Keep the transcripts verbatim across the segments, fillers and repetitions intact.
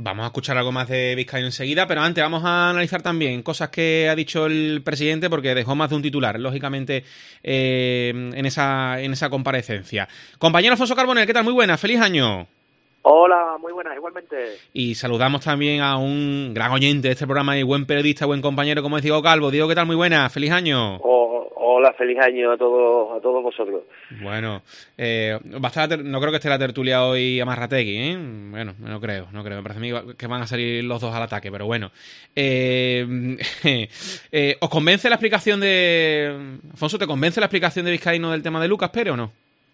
Vamos a escuchar algo más de Vizcaíno enseguida, pero antes vamos a analizar también cosas que ha dicho el presidente, porque dejó más de un titular, lógicamente, eh, en esa en esa comparecencia. Compañero Alfonso Carbonell, ¿qué tal? Muy buenas, feliz año. Hola, muy buenas, igualmente. Y saludamos también a un gran oyente de este programa y buen periodista, buen compañero, como es Diego Calvo. Diego, ¿qué tal? Muy buenas, feliz año. Oh, hola, feliz año a todos a todos vosotros. Bueno, eh, va a estar la ter- no creo que esté la tertulia hoy Amarrategui, ¿eh? Bueno, no creo, no creo. Me parece a mí que van a salir los dos al ataque, pero bueno. Eh, eh, ¿Os convence la explicación de... Alfonso, ¿te convence la explicación de Vizcaíno del tema de Lucas Pérez o no?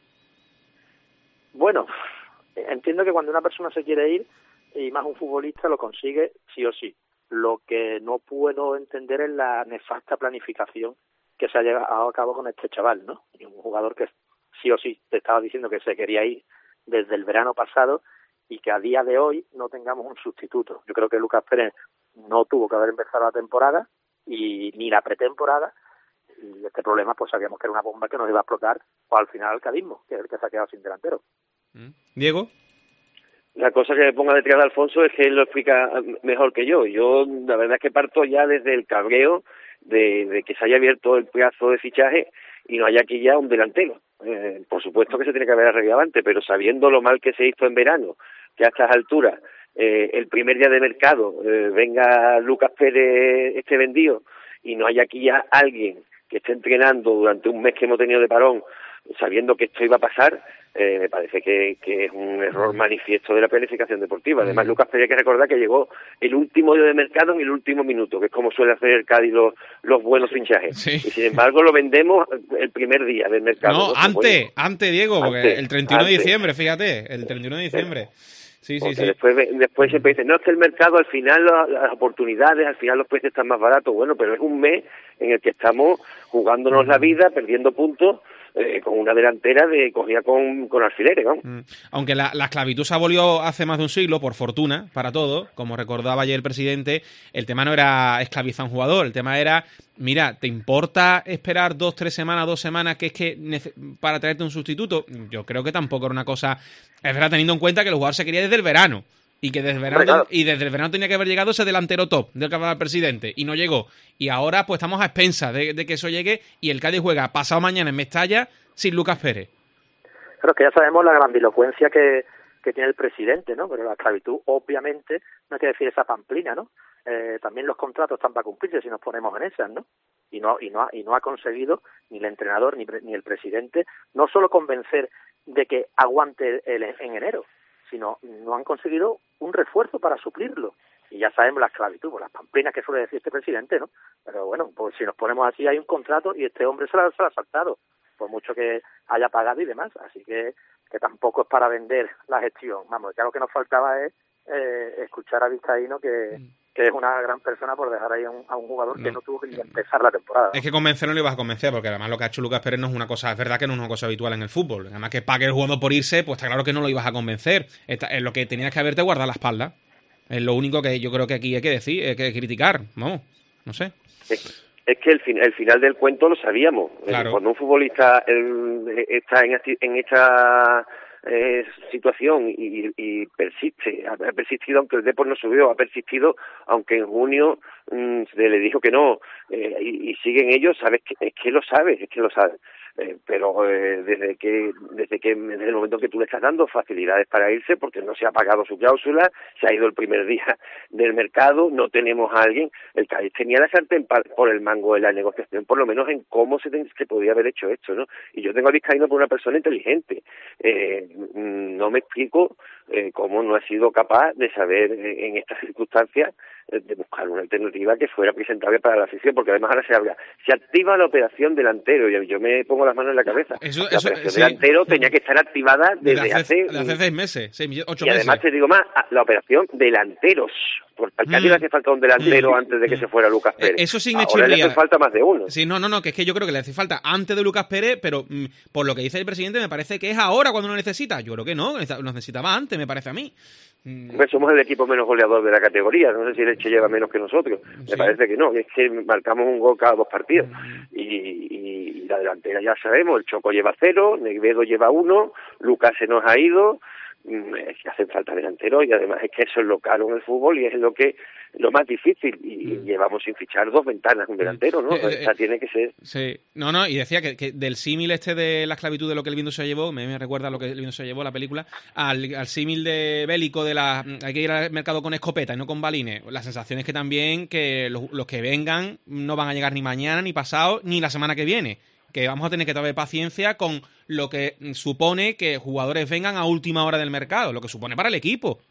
Bueno, entiendo que cuando una persona se quiere ir, y más un futbolista, lo consigue sí o sí. Lo que no puedo entender es la nefasta planificación que se ha llevado a cabo con este chaval, ¿no? Y un jugador que sí o sí te estaba diciendo que se quería ir desde el verano pasado y que a día de hoy no tengamos un sustituto. Yo creo que Lucas Pérez no tuvo que haber empezado la temporada y ni la pretemporada, y este problema pues sabíamos que era una bomba que nos iba a explotar, o al final el cadismo, que es el que se ha quedado sin delantero. Diego. La cosa que me ponga detrás de Alfonso es que él lo explica mejor que yo. Yo la verdad es que parto ya desde el cabreo de, de que se haya abierto el plazo de fichaje y no haya aquí ya un delantero. Eh, por supuesto que se tiene que haber arreglado antes, pero sabiendo lo mal que se hizo en verano, que a estas alturas, eh, el primer día de mercado, eh, venga Lucas Pérez esté vendido y no haya aquí ya alguien que esté entrenando durante un mes que hemos tenido de parón, sabiendo que esto iba a pasar, eh, me parece que, que es un error manifiesto de la planificación deportiva. Además, Lucas Pérez, hay que recordar que llegó el último día de mercado en el último minuto, que es como suele hacer el Cádiz los, los buenos fichajes. Sí. Y sin embargo lo vendemos el primer día del mercado. No, ¿no? antes, Bueno, antes, Diego, porque antes, el treinta y uno de antes. diciembre, fíjate, el treinta y uno de diciembre. Sí, sí, Porque sí. después, después siempre dicen, no, es que el mercado al final, las oportunidades, al final los precios están más baratos. Bueno, pero es un mes en el que estamos jugándonos la vida, perdiendo puntos, eh, con una delantera de cogida con, con alfileres, ¿no? Mm. Aunque la, la esclavitud se abolió hace más de un siglo, por fortuna, para todos, como recordaba ayer el presidente, el tema no era esclavizar a un jugador, el tema era, mira, ¿te importa esperar dos, tres semanas, dos semanas que es que nece- para traerte un sustituto? Yo creo que tampoco era una cosa, es verdad, teniendo en cuenta que el jugador se quería desde el verano. Y que desde el verano, Claro. y desde el verano tenía que haber llegado ese delantero top del que hablaba el presidente, y no llegó. Y ahora pues estamos a expensas de, de que eso llegue, y el Cádiz juega pasado mañana en Mestalla sin Lucas Pérez. Claro, que ya sabemos la grandilocuencia que, que tiene el presidente, ¿no? Pero la esclavitud, obviamente, no hay que decir esa pamplina, ¿no? Eh, también los contratos están para cumplirse si nos ponemos en esas, ¿no? Y no, y no, ha, y no ha conseguido ni el entrenador ni, ni el presidente no solo convencer de que aguante el, en enero, sino no han conseguido un refuerzo para suplirlo. Y ya sabemos la esclavitud, las pamplinas que suele decir este presidente, ¿no? Pero bueno, pues si nos ponemos así, hay un contrato y este hombre se lo, se lo ha saltado, por mucho que haya pagado y demás. Así que, que tampoco es para vender la gestión. Vamos, ya lo que nos faltaba es eh, escuchar a Vizcaíno que, que es una gran persona por dejar ahí a un, a un jugador no. que no tuvo que ni empezar la temporada, ¿no? Es que convencerlo no lo ibas a convencer, porque además lo que ha hecho Lucas Pérez no es una cosa, es verdad que no es una cosa habitual en el fútbol. Además que pague el jugador por irse, pues está claro que no lo ibas a convencer. Esta, es lo que tenías que haberte guardado la espalda. Es lo único que yo creo que aquí hay que decir, hay que criticar. Vamos, no sé. Es, es que el, fin, el final del cuento lo sabíamos. Claro. Cuando un futbolista el, está en, en esta eh, situación y, y persiste, ha, ha persistido aunque el Depor no subió, ha persistido aunque en junio mmm, se le dijo que no, eh, y, y siguen ellos, sabes que es que lo sabes, es que lo sabes. Eh, pero eh, desde que desde que desde el momento en que tú le estás dando facilidades para irse, porque no se ha pagado su cláusula, se ha ido el primer día del mercado, no tenemos a alguien. El Cádiz tenía la sartén por el mango de la negociación, por lo menos en cómo se, ten, se podía haber hecho esto, ¿no? Y yo tengo a Vizcaíno por una persona inteligente. Eh, no me explico eh, cómo no ha sido capaz de saber eh, en estas circunstancias eh, de buscar una alternativa que fuera presentable para la afición, porque además ahora se habla, se activa la operación delantero, y yo me pongo las manos en la cabeza. Eso, la eso, operación sí. delantero tenía que estar activada desde, desde hace, hace, hace seis meses, seis, ocho y meses. además te digo más, la operación delanteros, porque al Cádiz mm. le hace falta un delantero mm. antes de que mm. se fuera Lucas Pérez. Eso sí me Ahora chirría. le hace falta más de uno. Sí, no, no, no, que es que yo creo que le hace falta antes de Lucas Pérez, pero mm, por lo que dice el presidente me parece que es ahora cuando lo necesita. Yo creo que no, lo necesitaba antes, me parece a mí. Mm. Pues somos el equipo menos goleador de la categoría, no sé si el Elche lleva menos que nosotros, me sí. parece que no, es que marcamos un gol cada dos partidos, mm. y, y la delantera ya sabemos, el Choco lleva cero, Negredo lleva uno, Lucas se nos ha ido, es que hacen falta delanteros y además es que eso es lo caro en el fútbol y es lo que lo más difícil y mm. llevamos sin fichar dos ventanas un delantero, ¿no? Eh, eh, o sea, tiene que ser... Sí, no, no, y decía que, que del símil este de la esclavitud de lo que el viento se llevó, me, me recuerda a lo que el viento se llevó, la película, al, al símil de bélico de la... Hay que ir al mercado con escopeta y no con balines. La sensación es que también que los, los que vengan no van a llegar ni mañana, ni pasado, ni la semana que viene. Que vamos a tener que tener paciencia con lo que supone que jugadores vengan a última hora del mercado, lo que supone para el equipo.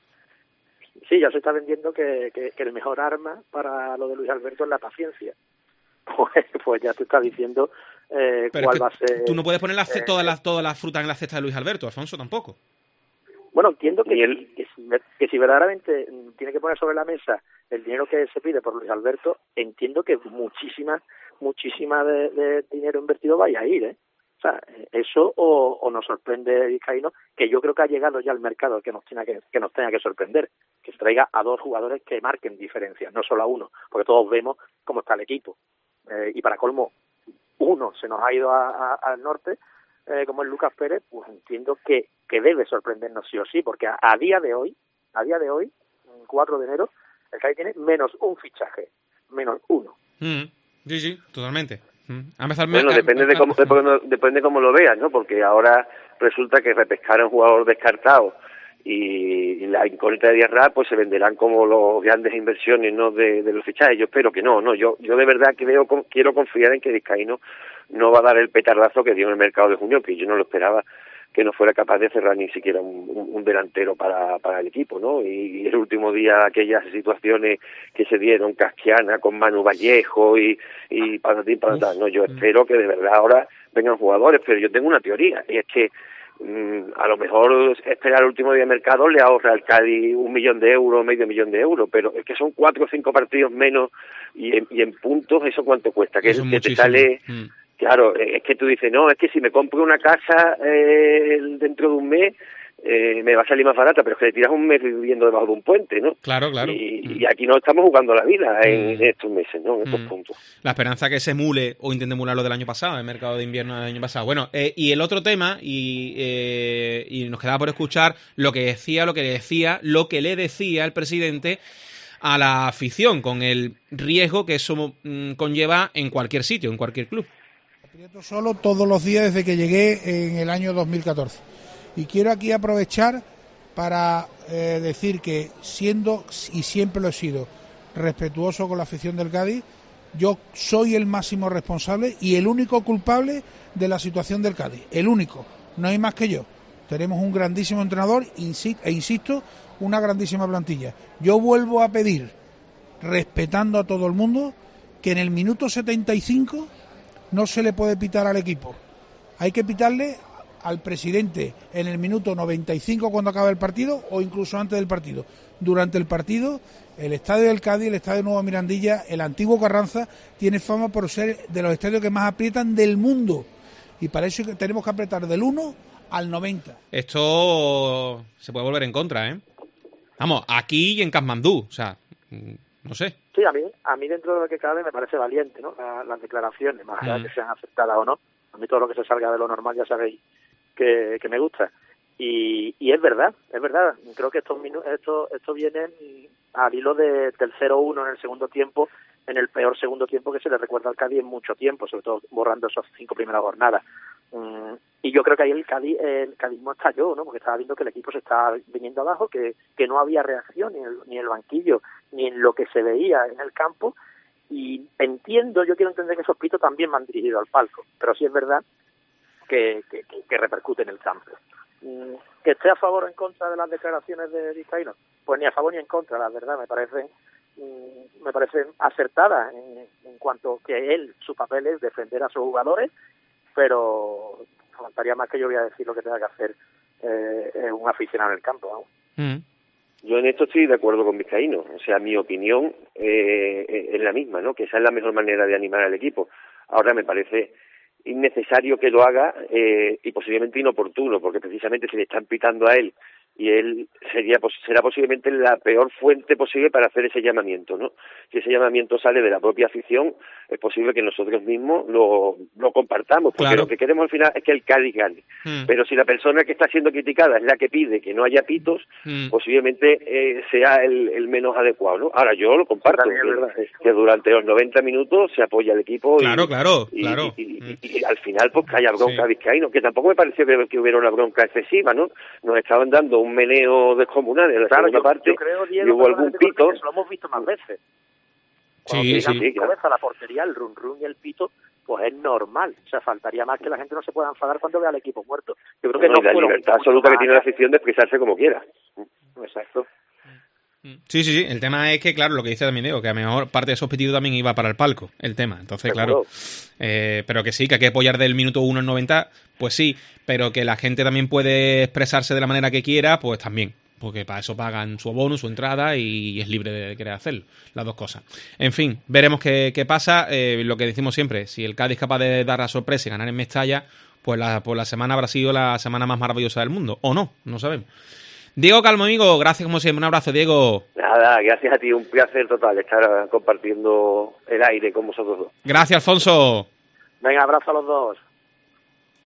Sí, ya se está vendiendo que, que, que el mejor arma para lo de Luis Alberto es la paciencia. Pues, pues ya te está diciendo eh, cuál es que va a ser... Tú no puedes poner las, eh, todas las todas las frutas en la cesta de Luis Alberto, Alfonso, tampoco. Bueno, entiendo que, el... que, si, que si verdaderamente tiene que poner sobre la mesa el dinero que se pide por Luis Alberto, entiendo que muchísima, muchísima de, de dinero invertido vaya a ir, ¿eh? O sea, eso o, o nos sorprende Vizcaíno, que yo creo que ha llegado ya al mercado que nos tenga que, que nos tenga que sorprender, que se traiga a dos jugadores que marquen diferencias, no solo a uno, porque todos vemos cómo está el equipo. Eh, y para colmo, uno se nos ha ido a, a, al norte, eh, como es Lucas Pérez, pues entiendo que, que debe sorprendernos sí o sí, porque a, a día de hoy, a día de hoy, cuatro de enero, el Cádiz tiene menos un fichaje, menos uno. Mm, sí, sí, totalmente. A empezar, bueno, a, depende a, de cómo, depende, depende de cómo lo veas, ¿no? Porque ahora resulta que repescar a un jugador descartado y, y la incógnita de Diarra pues se venderán como los grandes inversiones, ¿no? De, de los fichajes. Yo espero que no, no. Yo, yo de verdad creo, quiero confiar en que Vizcaíno no va a dar el petardazo que dio en el mercado de junio, que yo no lo esperaba, que no fuera capaz de cerrar ni siquiera un, un, un delantero para, para el equipo, ¿no? Y, y el último día aquellas situaciones que se dieron, Casquiana con Manu Vallejo y, y patatín, patatán, ¿no? Yo espero que de verdad ahora vengan jugadores, pero yo tengo una teoría, y es que mmm, a lo mejor esperar el último día de mercado le ahorra al Cádiz un millón de euros, medio millón de euros, pero es que son cuatro o cinco partidos menos y en, y en puntos, ¿eso cuánto cuesta? Que, que te sale... Mm. Claro, es que tú dices, no, es que si me compro una casa eh, dentro de un mes, eh, me va a salir más barata, pero es que le tiras un mes viviendo debajo de un puente, ¿no? Claro, claro. Y, mm. y aquí no estamos jugando la vida en, mm. en estos meses, ¿no? En estos mm. puntos. La esperanza que se emule o intente emular lo del año pasado, el mercado de invierno del año pasado. Bueno, eh, y el otro tema, y, eh, y nos quedaba por escuchar lo que decía, lo que decía, lo que le decía el presidente a la afición, con el riesgo que eso mm, conlleva en cualquier sitio, en cualquier club. Aprieto solo todos los días desde que llegué en el año dos mil catorce. Y quiero aquí aprovechar para eh, decir que, siendo, y siempre lo he sido, respetuoso con la afición del Cádiz, yo soy el máximo responsable y el único culpable de la situación del Cádiz. El único, no hay más que yo. Tenemos un grandísimo entrenador e insisto, una grandísima plantilla. Yo vuelvo a pedir, respetando a todo el mundo, que en el minuto setenta y cinco no se le puede pitar al equipo. Hay que pitarle al presidente en el minuto noventa y cinco cuando acaba el partido o incluso antes del partido. Durante el partido, el estadio del Cádiz, el estadio Nueva Mirandilla, el antiguo Carranza, tiene fama por ser de los estadios que más aprietan del mundo. Y para eso tenemos que apretar del uno al noventa. Esto se puede volver en contra, ¿eh? Vamos, aquí y en Katmandú, o sea, no sé. Sí, a mí, a mí dentro de lo que cabe me parece valiente, ¿no? La, las declaraciones, más allá mm. de que sean aceptadas o no. A mí todo lo que se salga de lo normal ya sabéis que, que me gusta. Y, y es verdad, es verdad. Creo que estos minu- esto, esto viene al hilo de, del cero uno en el segundo tiempo, en el peor segundo tiempo que se le recuerda al Cádiz en mucho tiempo, sobre todo borrando esas cinco primeras jornadas. Mm, y yo creo que ahí el Cádiz, el cadismo estalló, ¿no? Porque estaba viendo que el equipo se estaba viniendo abajo, que, que no había reacción ni en, el, ni en el banquillo, ni en lo que se veía en el campo. Y entiendo, yo quiero entender que esos pitos también me han dirigido al palco, pero sí es verdad que, que, que, que repercute en el campo. Mm, que esté a favor o en contra de las declaraciones de Vizcaíno, pues ni a favor ni en contra, la verdad, me parecen mm, me parecen acertadas en, en cuanto que él, su papel es defender a sus jugadores, pero faltaría más que yo voy a decir lo que tenga que hacer eh, un aficionado en el campo, vamos. Mm. Yo en esto estoy de acuerdo con Vizcaíno, o sea, mi opinión eh, es la misma, ¿no? Que esa es la mejor manera de animar al equipo. Ahora me parece innecesario que lo haga eh, y posiblemente inoportuno, porque precisamente si le están pitando a él y él sería será posiblemente la peor fuente posible para hacer ese llamamiento, ¿no? Si ese llamamiento sale de la propia afición, es posible que nosotros mismos lo, lo compartamos, porque claro. lo que queremos al final es que el Cádiz gane. Mm. Pero si la persona que está siendo criticada es la que pide que no haya pitos, mm. posiblemente eh, sea el, el menos adecuado, ¿no? Ahora, yo lo comparto, que, que durante los noventa minutos se apoya al equipo. Claro, y, claro, y, claro. Y, y, y, y al final, pues que haya bronca sí. vizcaíno, que tampoco me pareció que, que hubiera una bronca excesiva, ¿no? Nos estaban dando un meneo descomunal en la claro, segunda yo, parte, yo creo, Diego, y hubo algún pito. Lo hemos visto más veces. Cuando sí, sí. sí claro. A la portería, el run run y el pito, pues es normal. O sea, faltaría más que la gente no se pueda enfadar cuando vea al equipo muerto. Yo creo que no, no y la libertad absoluta que tiene la afición de expresarse como quiera. Exacto. Sí, sí, sí. El tema es que, claro, lo que dice también Diego, que a lo mejor parte de esos pitidos también iba para el palco, el tema. Entonces, claro, eh, pero que sí, que hay que apoyar del minuto uno al noventa, pues sí, pero que la gente también puede expresarse de la manera que quiera, pues también. Porque para eso pagan su abono, su entrada y es libre de querer hacerlo, las dos cosas. En fin, veremos qué, qué pasa. Eh, lo que decimos siempre, si el Cádiz es capaz de dar la sorpresa y ganar en Mestalla, pues la, pues la semana habrá sido la semana más maravillosa del mundo. O no, no sabemos. Diego Calmo, amigo, gracias como siempre. Un abrazo, Diego. Nada, gracias a ti. Un placer total estar compartiendo el aire con vosotros dos. Gracias, Alfonso. Venga, abrazo a los dos.